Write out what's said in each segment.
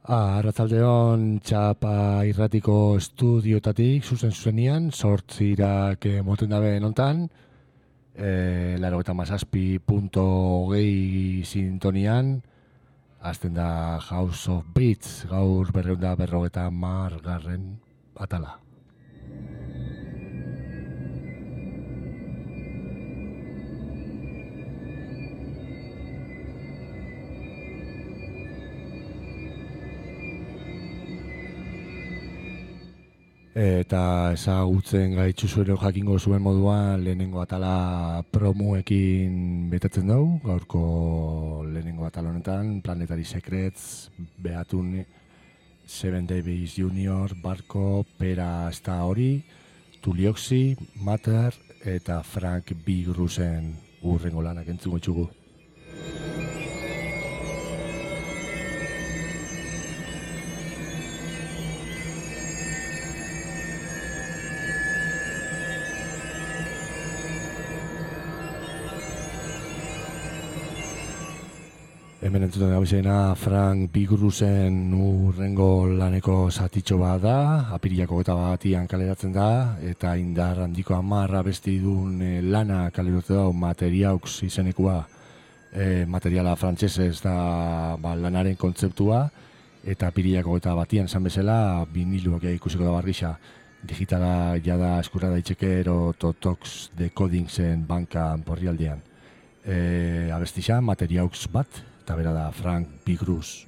Arratsaldeon txapa irratiko estudiotatik, zuzenian, sortzirak moten dabe nontan, 87.8 sintonian, azten da House of Beats, gaur 250 atala. Eta ezagutzen gaitzuzuero jakingo zuen moduan lehenengo atala promoekin betetzen dugu, gaurko lehenengo atal honetan, Planetary Secrets, Beatun, Seven Davis Junior, Barko, Pera Sta Hori, Tulioxi, Mater eta Frank B. Grusen urrengo lanak entzungo txugu. Hemen entzuten gabizena Frank B. Grusen urrengo laneko zatitxo bat da, apirilako eta batian kaleratzen da, eta indar handiko 10 abesti duen lana kaleratu da, Materiaux izenekua, materiala frantsesez da lanaren kontzeptua, eta apirilako eta batian esan bezala, viniluak ikusiko da barrixa, digitala jada eskurra daitxeke ero Totox Decodingsen bankan porrialdean. Abestixa, Materiaux bat, eta bera da Frank B. Grus.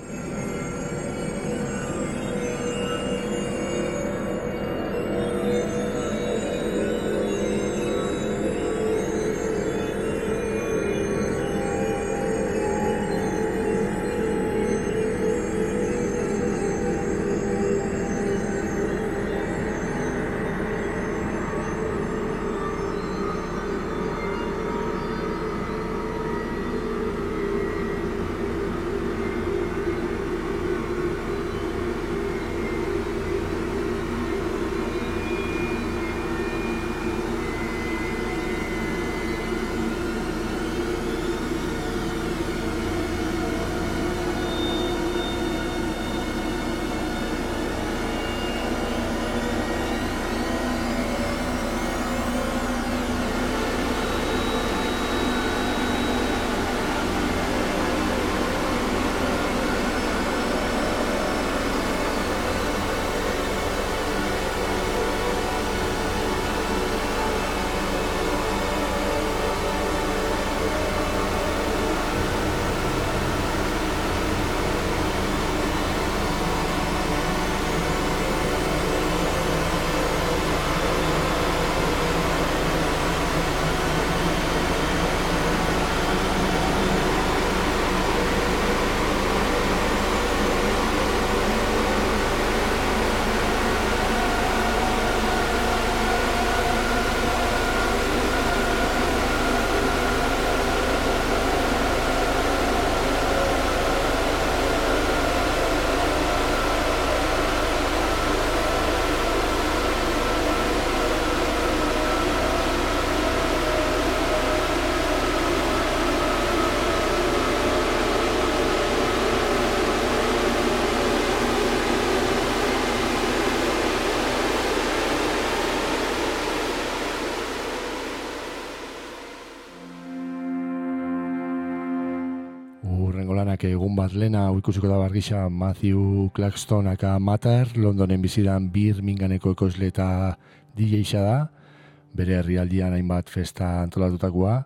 Egun bat lena ikusiko da bargisa Matthew Claxton aka Mater, Londonen bizidan Birminghameko ekoizle eta DJ-xa da, bere herrialdean hainbat festa antolatutakoa,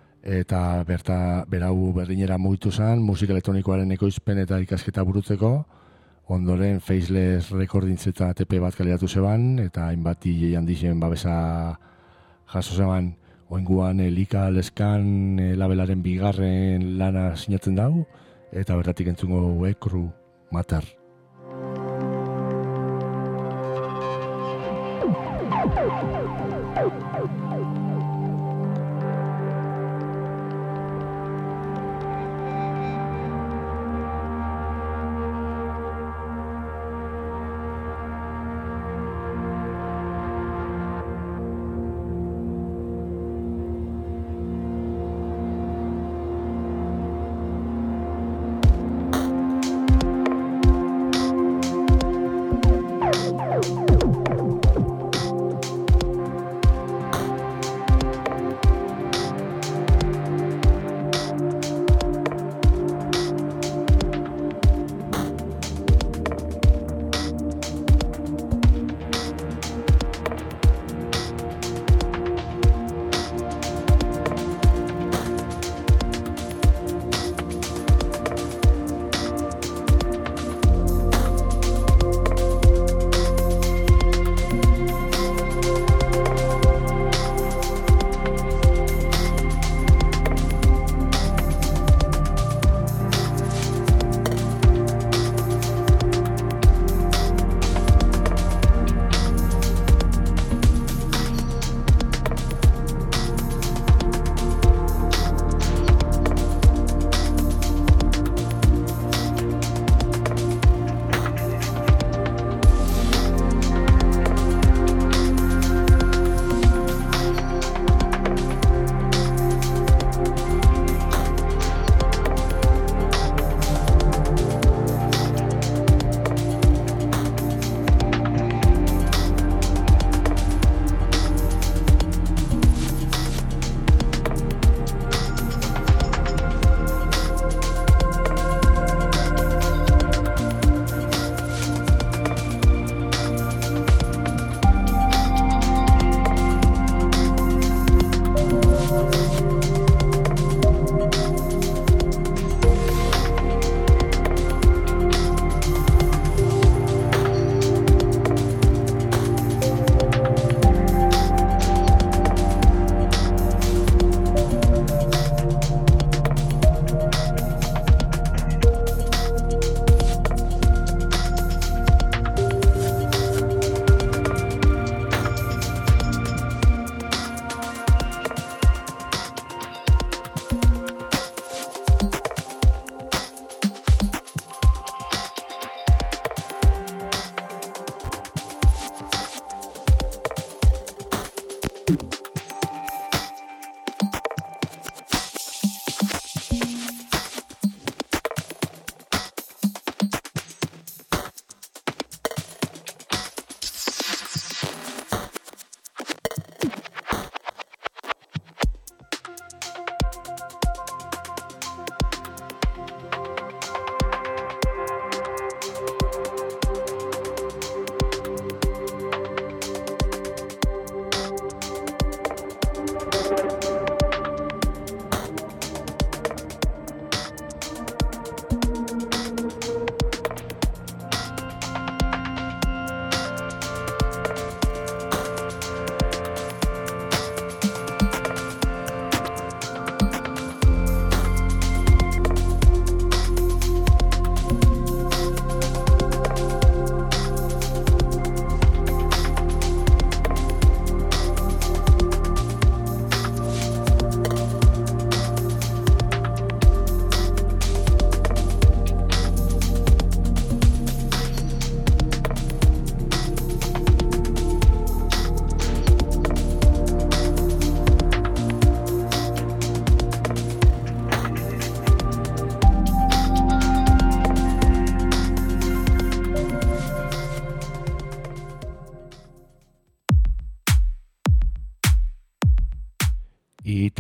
eta berau berdinera mugitu zen, musika elektronikoaren ekoizpen eta ikasketa burutzeko, ondoren Faceless Recordings eta TP bat kaleratu zeban, eta hainbat DJ handixen babesa jaso zeban, oinguan Lika Leskan labelaren bigarren lana sinatzen dau, eta bertatik entzungo Ekru Mater.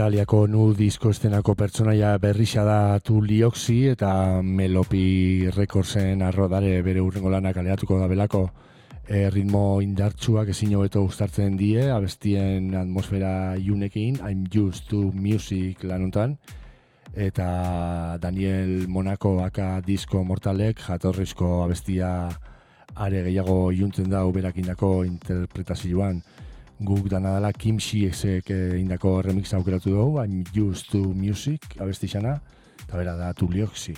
Italiako nu disko estenako pertsonaia berrisa da Tulioxi eta Melopi Recordsen arrodare bere urrengo lanak kaleratuko da belako. Ritmo indartsuak ezin hobeto uztartzen die, abestien atmosfera iunekin, I'm Used to Music lanuntan, eta Daniel Monaco aka disko mortalek jatorrizko abestia are gehiago iuntzen da uberakindako interpretazioan. Guk dana dela Kim Shiesek indako remix aukeratu dugu, I'm Used to Music abesti xana, eta bera da Tulioxi.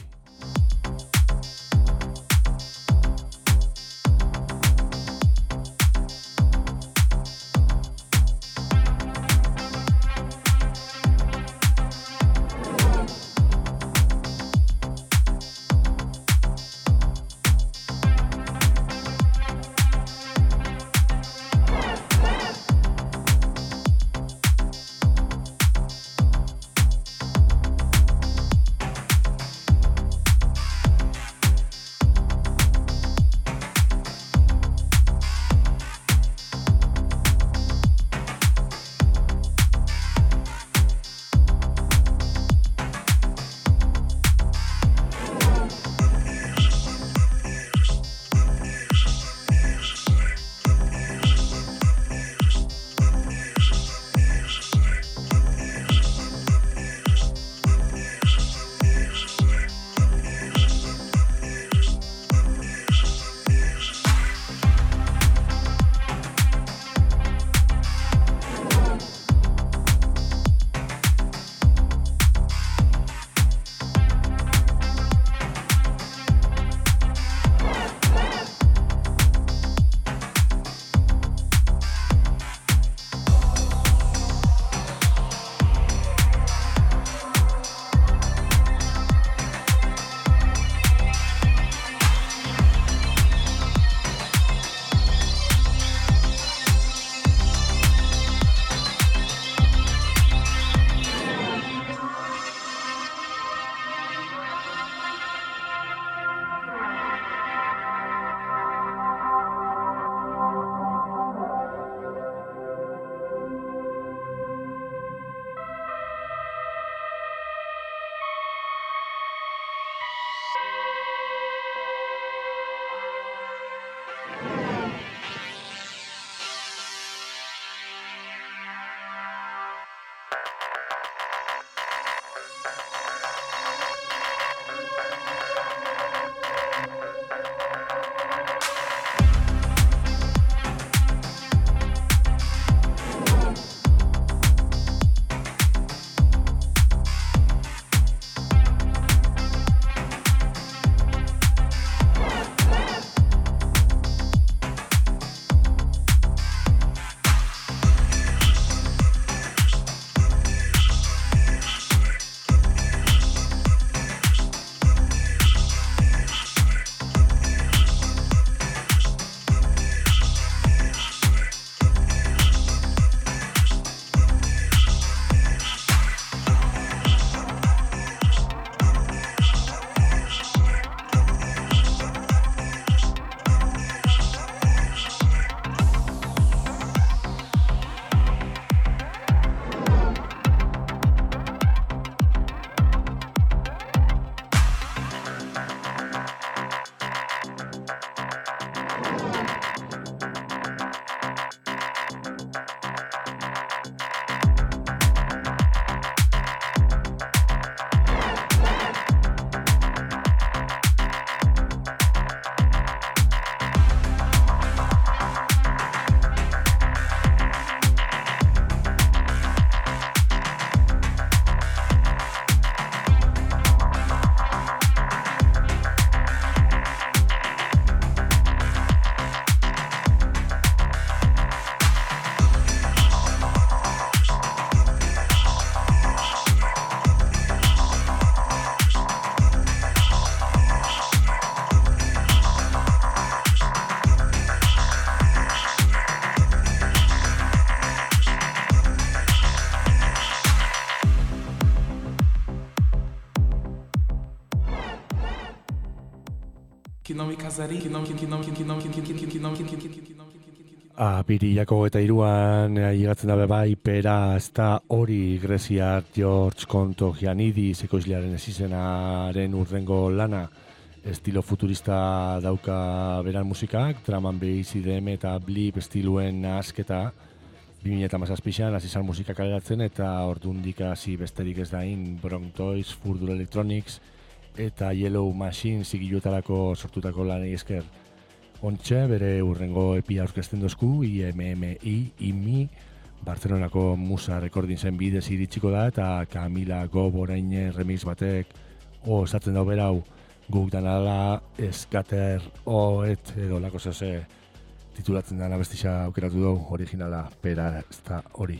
que não me casaria, que não Apirilako 23an higatzen dabe bai, pera ez da hori Greziar George Kontogianidis ekoizlearen ezizenaren urrengo lana. Estilo futurista dauka beran musikak, drum and bass, IDM eta blip estiluen nahasketa 2017an hasi zan musika kaleratzen eta ordundik hasi besterik ez dain Bronx Toys, Further Electronics eta Yellow Machine zigiluetarako sortutako lanei esker. Ontxe bere urrengo epia aurkezten dozku, IMI, Barcelonako Musa Recording zen bidez iritsiko da eta Camila Goborain remix batek osatzen dau berau. Guk danala eskater oet edo lako zeze titulatzen dana bestisa aukeratu dugu originala, pera ez da hori.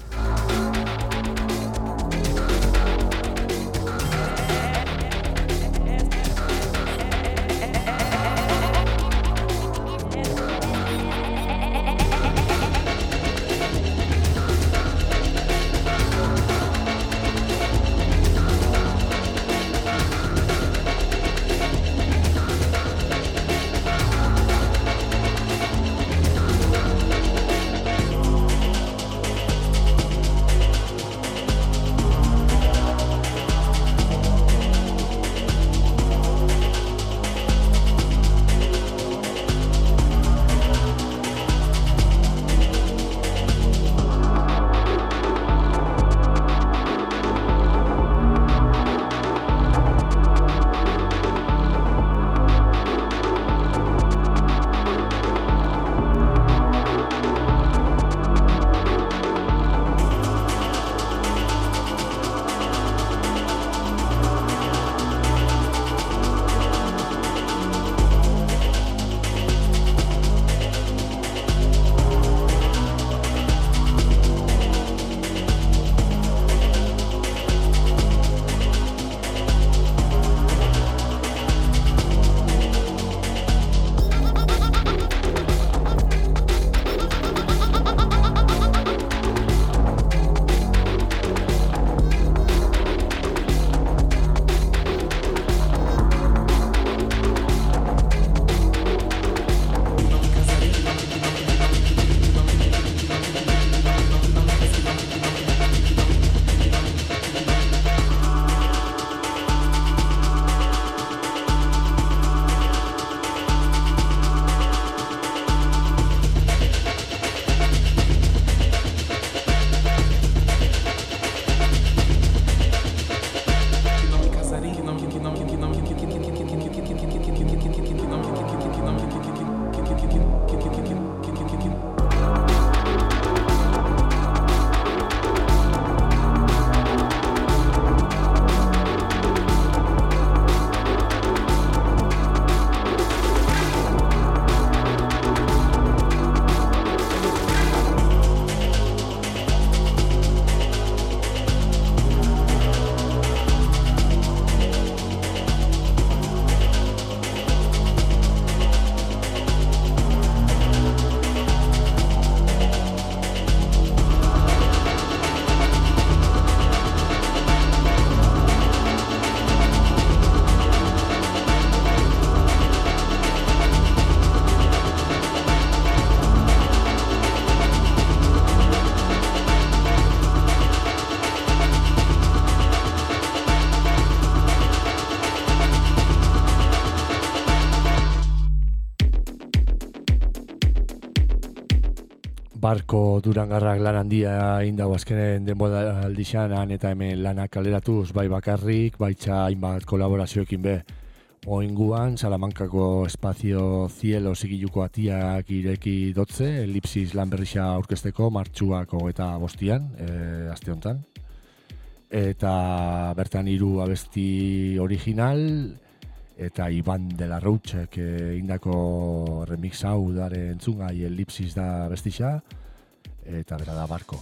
Barko Durangarrak lan handia indago azkenen denbora aldixan eta hemen lanak kaleratuz bai bakarrik, baitza hainbat kolaborazioekin be. Oinguan, Salamankako Espazio Cielo zigiluko atiak ireki dotze, Elipsis lan berrixa aurkezteko martxuak 25 aste honetan. Eta bertan 3 abesti original eta Iban de la Routxek indako remix hau dare entzungai Elipsis da bestixa eta bera da Barko.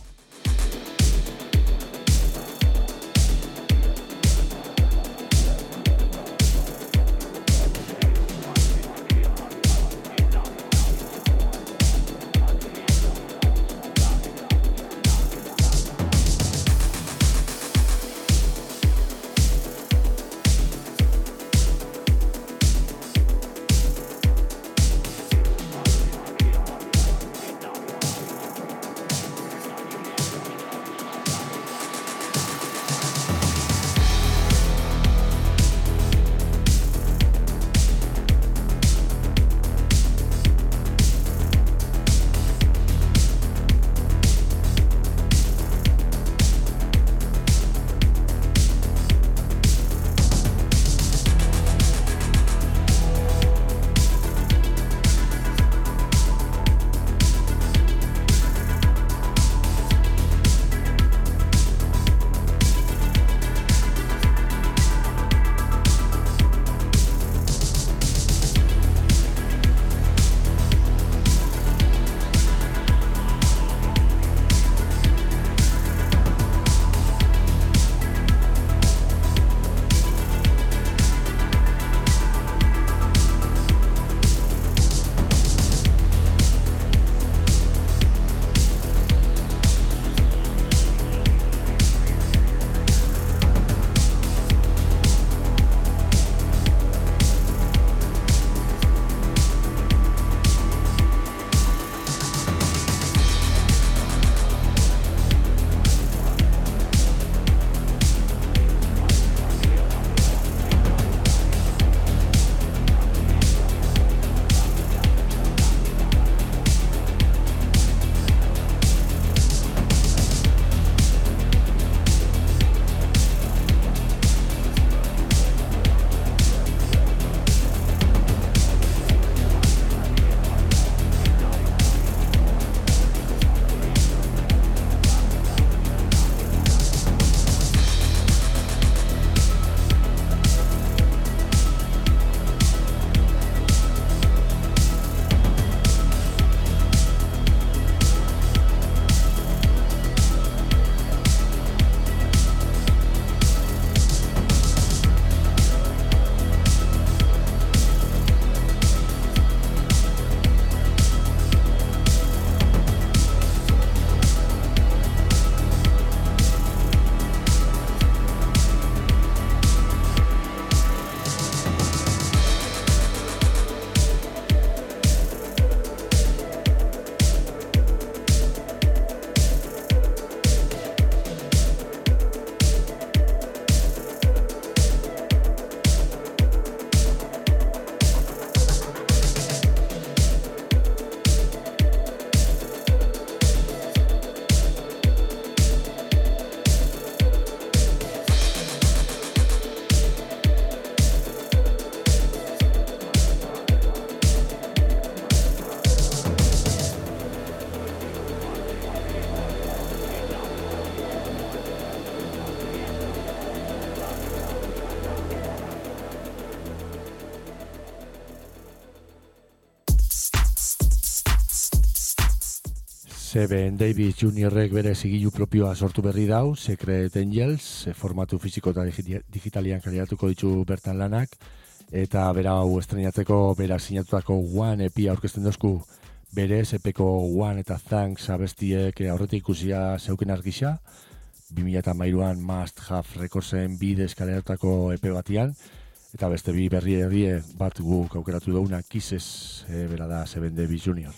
Seven Davis Juniorrek bere zigilu propioa sortu berri dau, Secret Angels, formatu fisiko eta digitalian kaleratuko ditu bertan lanak, eta bera hau estrenatzeko bera sinatutako One EP aurkezten dozku bere epeko One eta Thanks abestiek aurretik ikusia zeuken argisa, 2013an Must Have Recordsen bidez kaleratutako EP batian, eta beste bi berri bat guk aukeratu dauna Kisses, bera da Seven Davis Junior.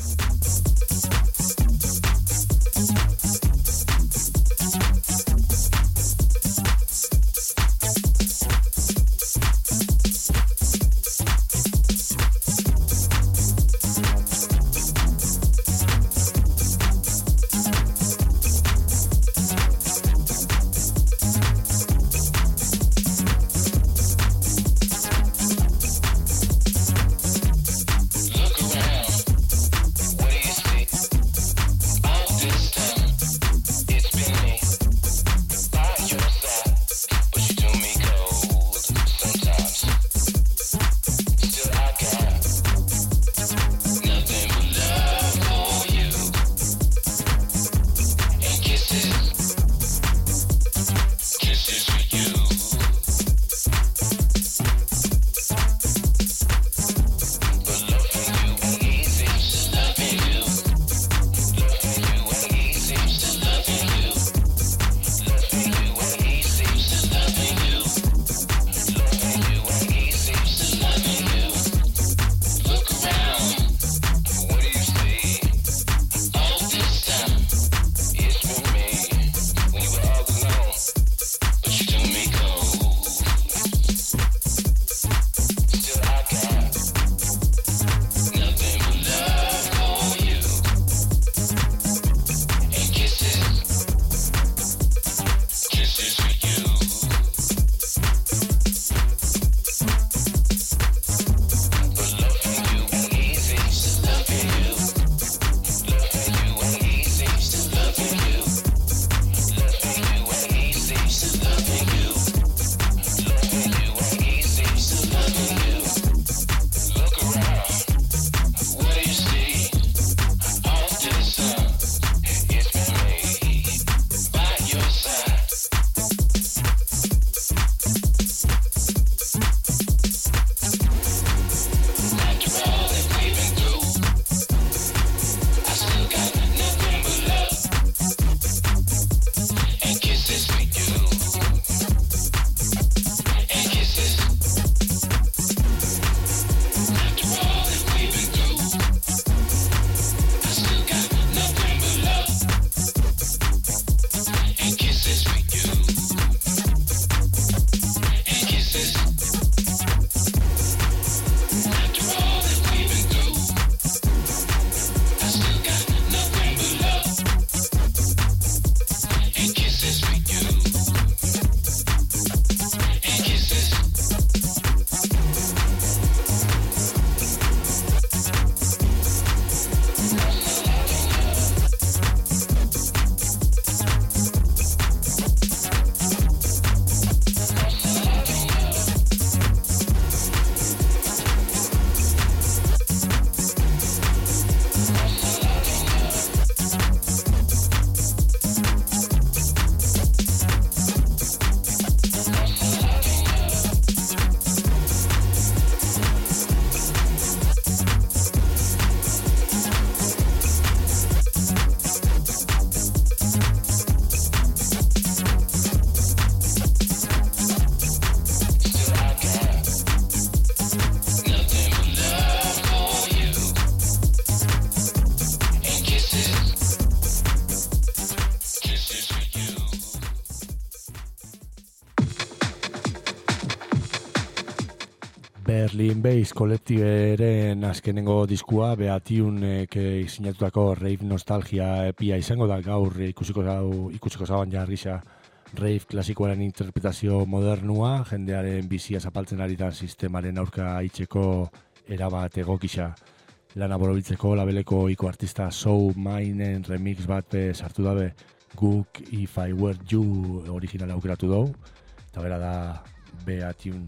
Berlin Bass kolektiberen azkenengo diskua Beatiunek sinatutako Rave Nostalgia epia izango da gaur ikusiko zauan jarrisa Rave klasikoaren interpretazio modernua, jendearen bizia zapaltzen ari da sistemaren aurka aitzeko erabat egokisa. Lana borobiltzeko labeleko iko artista Soul Mainen remix bat sartu dabe Guk If I Were You originala aukeratu dugu, eta bera da Beatiun.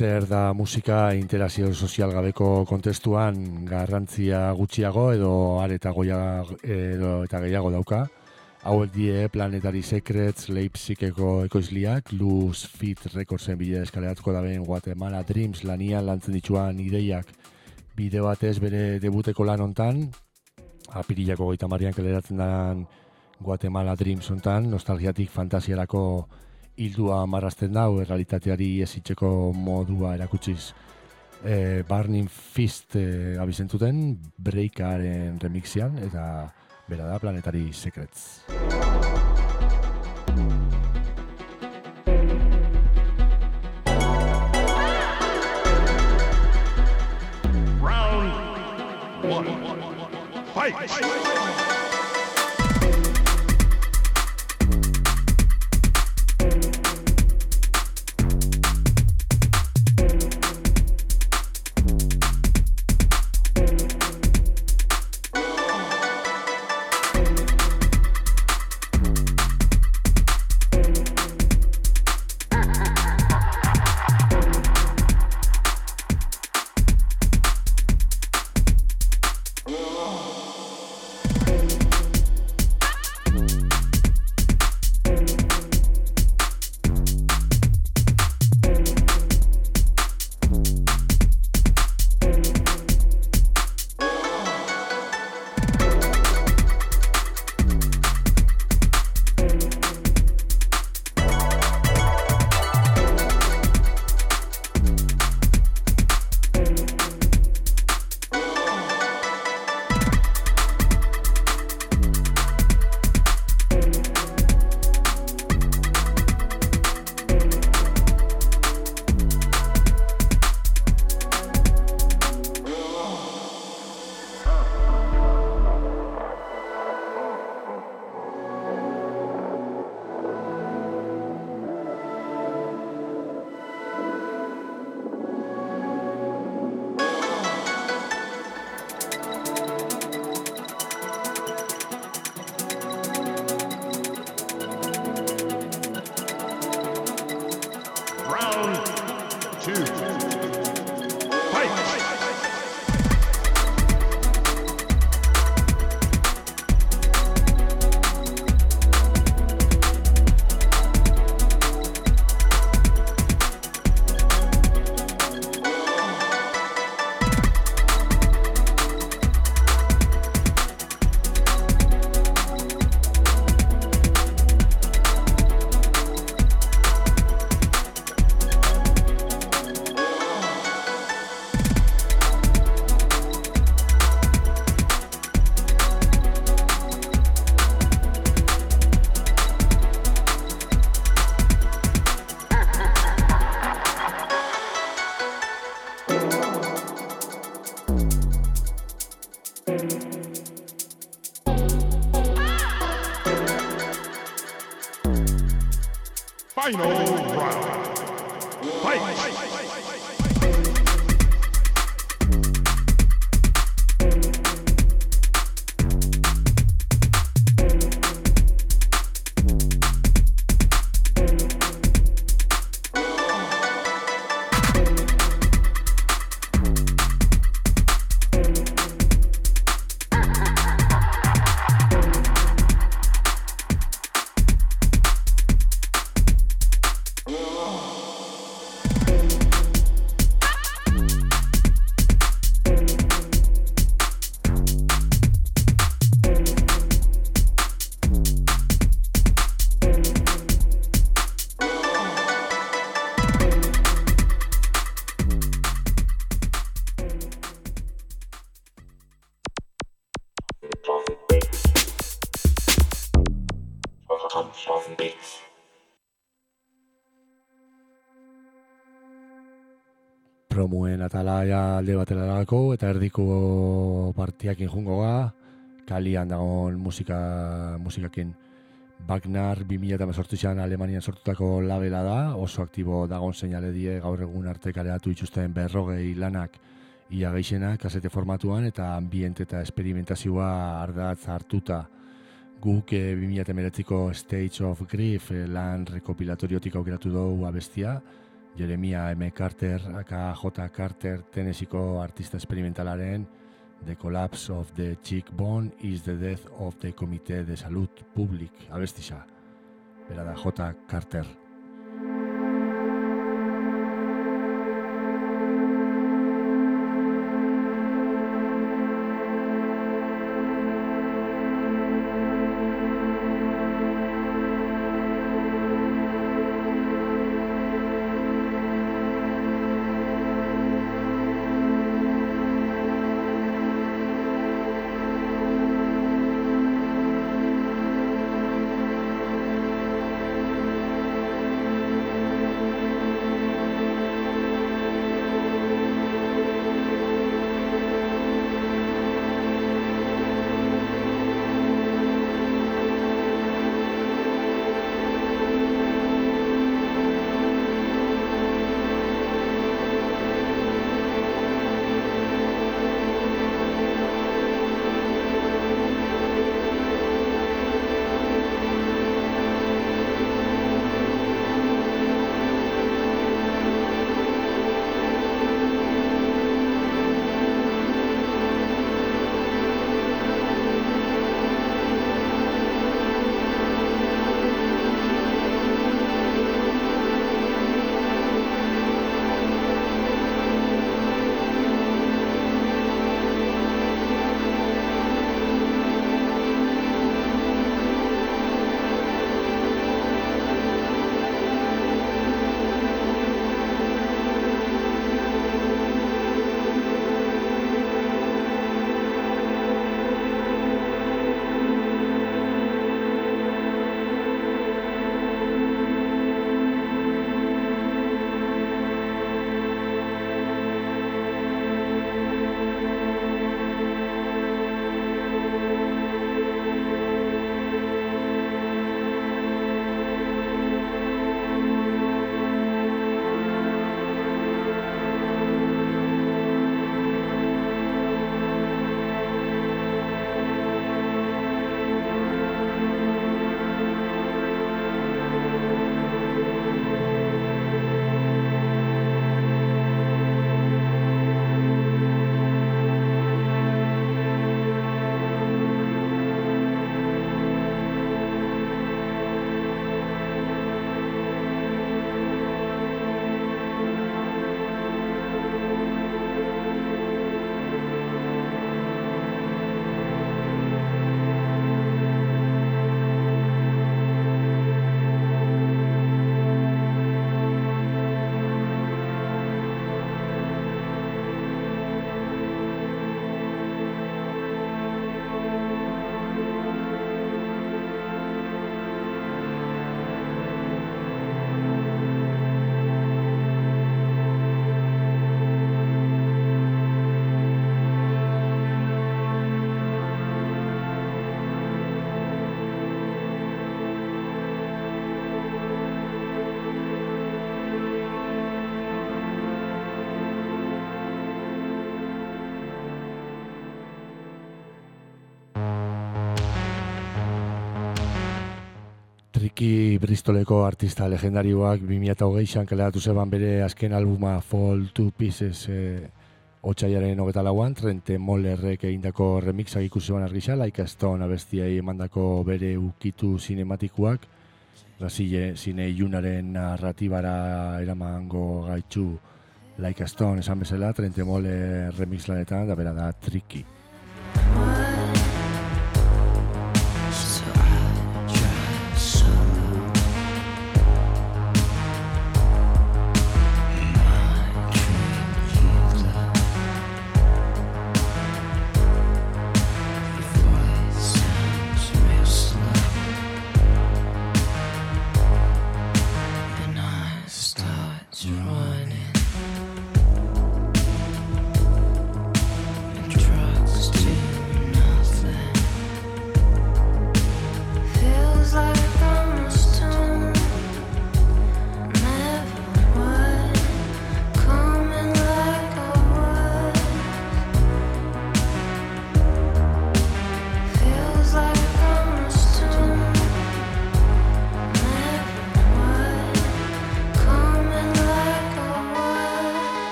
Zer da musika interakzio sozial gabeko kontestuan garrantzia gutxiago edo areta eta gehiago dauka. Hauek die Planetary Secrets Leipzigeko ekoizliak, Luz Fit Recordsen bidez kaleratuko daben Guatemala Dreams lanian lantzen dituan ideiak bideo batez bere debuteko lan hontan, apirilako 30an kaleratzen den Guatemala Dreams hontan, nostalgiatik fantasiarako hildua marrazten da, realitateari ezitzeko modua erakutsiz. Burning Fist abizentuten, Breakaren remixian, eta bera da Planetary Secrets. Round 1. Fight! Final round. Fight! Promuen atalaia alde batera dago eta erdiko partiakin jungo ga, kalian dagoen musikakin. Wagner 2018an Alemanian sortutako labela da, oso aktibo dagoen seinale die gaur egun arte kaleratu dituzten 40 lanak ia gehienak kasete formatuan eta ambiente eta esperimentazioa ardatz hartuta. Guk 2019ko Stage of Grief lan rekopilatoriotik aukeratu dugu abestia, Jeremiah M. Carter, aka J. Carter, Tennesseeko artista experimentalaren The Collapse of the Cheekbone is the Death of the Comité de Salud Public, abestisa, bera da J. Carter. Ricky Bristoleko artista legendarioak 2008an kaleratu zeban bere azken albuma Fall to Pieces otsailaren 24an, Trente Mollerrek egindako remixak ikusi ban argisa, Like a Stone abestiai emandako bere ukitu sinematikoak, Brasile zine ilunaren narratibara eramango gaitzu Like a Stone esan bezala, Trente Moller remix lanetan, da bera da Tricky. Drugs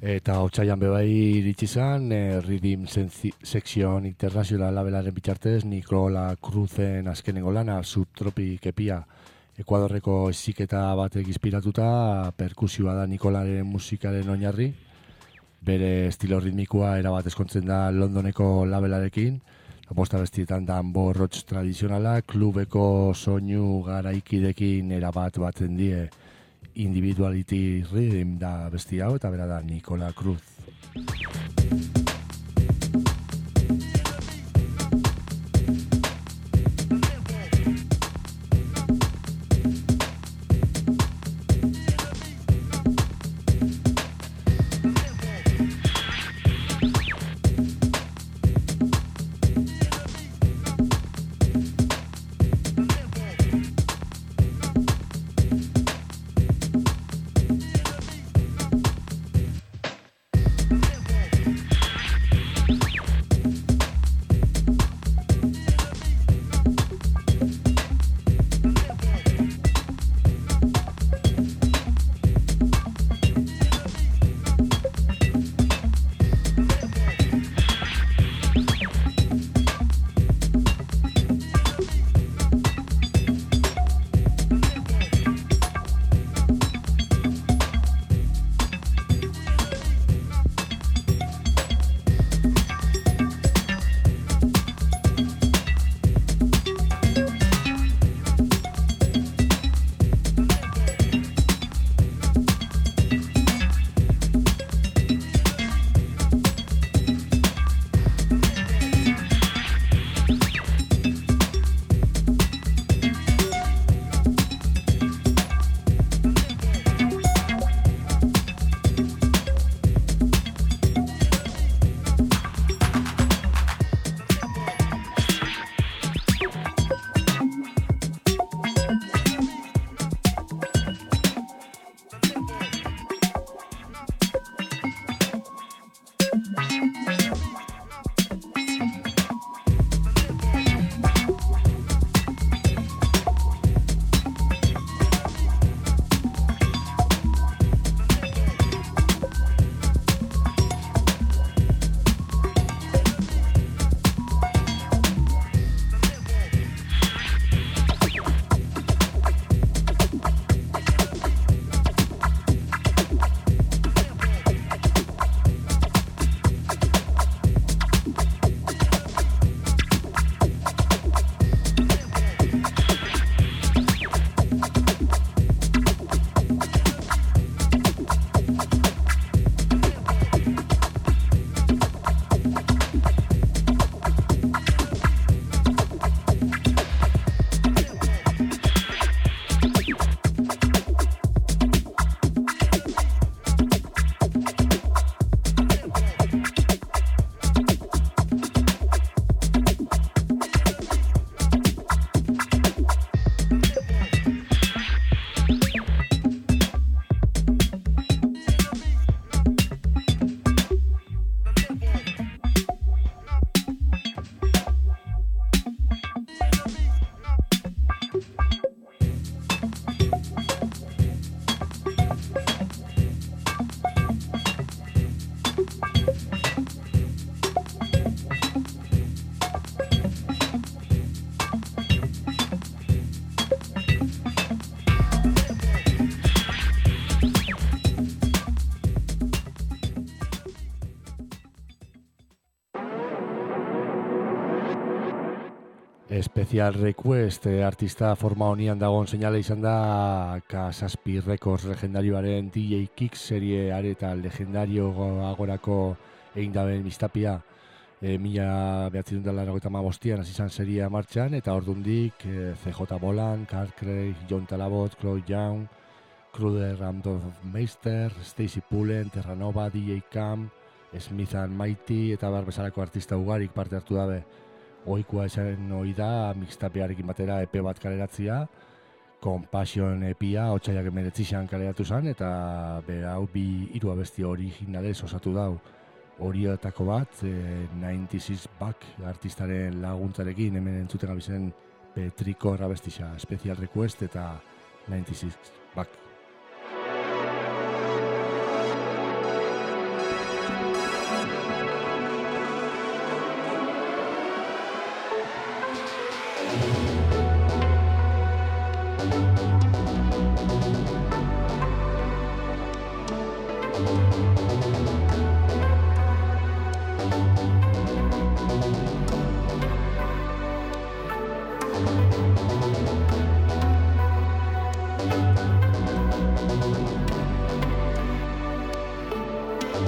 Eta otsaian bebai iritsi zen, Rhythm Section International labelaren bitartez, Nikola Cruzen azkenengo lana, Subtropic epia, Ekuadorreko esiketa batek inspiratuta, perkusioa da Nikolaren musikaren oinarri, bere estilo ritmikoa erabat eskontzen da Londoneko labelarekin, bosta bestietan dan borrotx tradizionala, klubeko soinu garaikidekin erabat batzen die Individuality Rhythm da besti hau, eta bera da Nikola Cruz. Special Request artista forma honian dagoen seinale izan da K6 Records legendarioaren DJ Kick serie areta legendario agorako egin daben mistapia 1985an hasi izan seria martxan, eta ordundik CJ Bolan, Carl Craig, John Talabot, Chloe Young, Kruder Meister, Stacy Pullen, Terranova, DJ Cam, Smith and Mighty eta bar bezalako artista ugarik parte hartu dabe. Ohikoa esan ohi da mixtapearekin batera EP bat kaleratzia, Compassion epia otsaiak 19an kaleratu zen, eta berau hiru abesti originalez osatu dau. Horietako bat, 96 Back artistaren laguntzarekin hemen entzuten gabizen Petriko abestisa, Special Request eta 96 Back.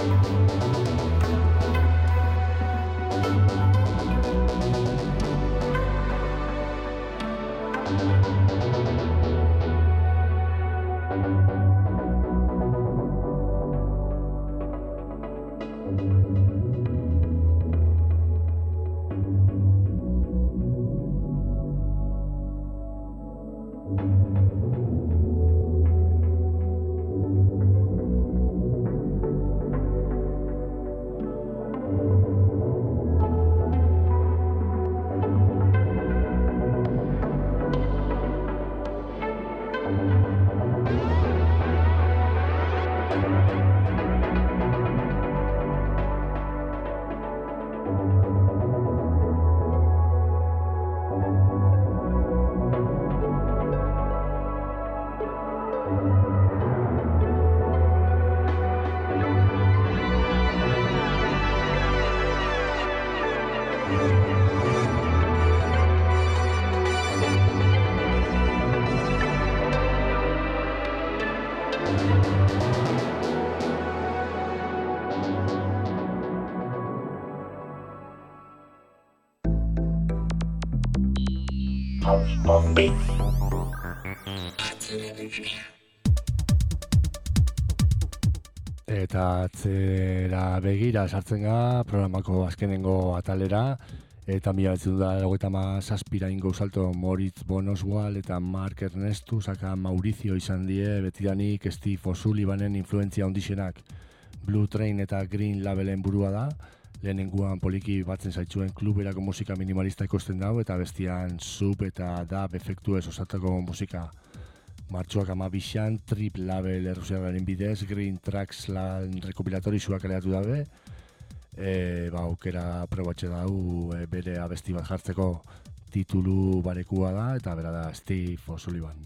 Eta atzera begira sartzen ga programako azkenengo atalera, eta 1997 ingo salto Moritz von Oswald eta Mark Ernestu saka Maurizio izan die betidanik Steve O'Sullivanen influentzia ondixenak. Blue Train eta Green Labelen burua da, lehenenguan poliki batzen zaitzuen kluberako musika minimalista ikusten dau, eta bestian sub eta dub efektu ez osatako musika. Martxoak 12an Trip Label errusiarraren bidez Green Tracks lan rekopilatori zuak aleatu dabe, aukera probatxe dau bere abesti bat jartzeko titulu barekua da, eta bera da Steve O'Sullivan.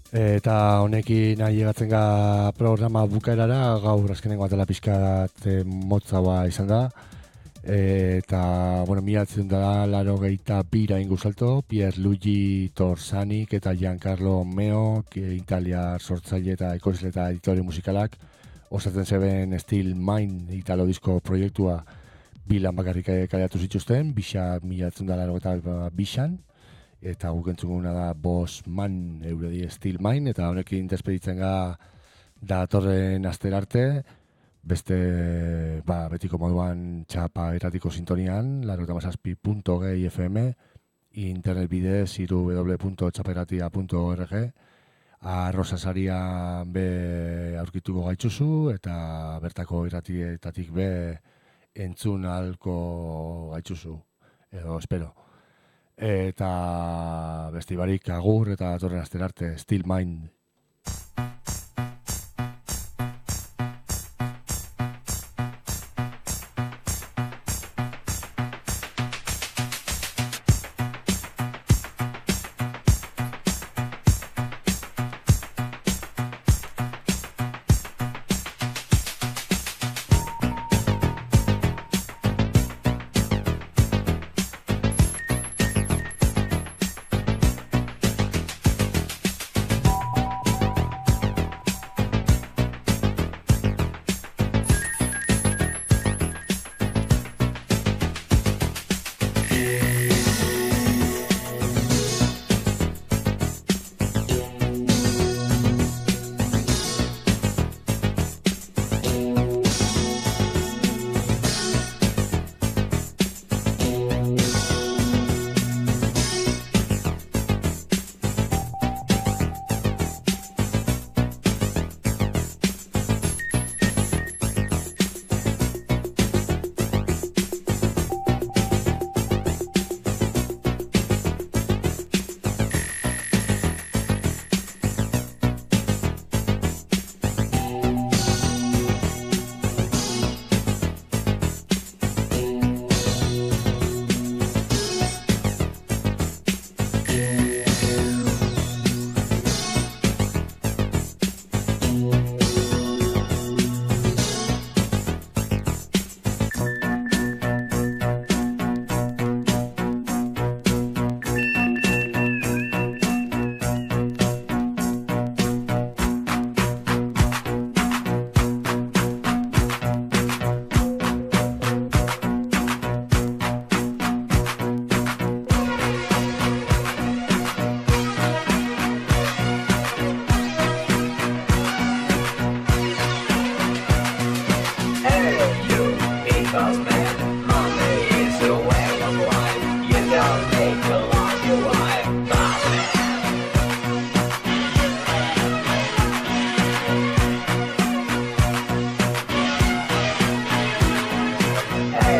Eta honekin nahi egatzen ga programa bukaerara, gaur azkenengo atela pixkat motzaua izan da. Eta, bueno, miratzen da laro gehieta bira inguzalto, Pierluigi Torsanik eta Giancarlo Meo, italiar sortzaile eta ekoizle eta editore musikalak, osatzen zeben Steel Mind italo disko proiektua bilan bakarrik kaleatu zituzten, bisa miratzen da laro eta bisan, eta guk entzuguna da Boss Man euredi Steel Mind, eta honekin despeditzen ga datorren aster arte, beste betiko moduan txapa eratiko sintonian, 87.gi FM, internet bidez www.txaperratia.org, arrosasaria be aurkituko gaitzuzu, eta bertako irratietatik be entzun ahalko gaitzuzu, edo espero. Eta beste ibarik agur eta datorren aster arte, Steel Mind.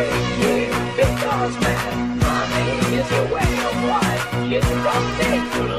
Because man, money is a way of life. You don't take